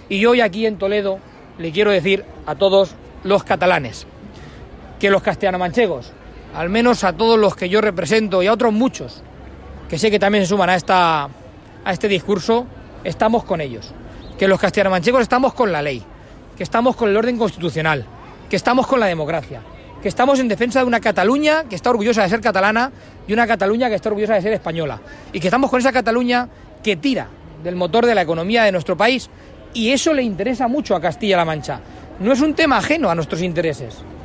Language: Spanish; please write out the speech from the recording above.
Y hoy aquí en Toledo le quiero decir a todos los catalanes que los castellanomanchegos, al menos a todos los que yo represento y a otros muchos que sé que también se suman a este discurso, estamos con ellos. Que los castellanomanchegos estamos con la ley, que estamos con el orden constitucional, que estamos con la democracia, que estamos en defensa de una Cataluña que está orgullosa de ser catalana y una Cataluña que está orgullosa de ser española. Y que estamos con esa Cataluña que tira del motor de la economía de nuestro país, y eso le interesa mucho a Castilla-La Mancha. No es un tema ajeno a nuestros intereses.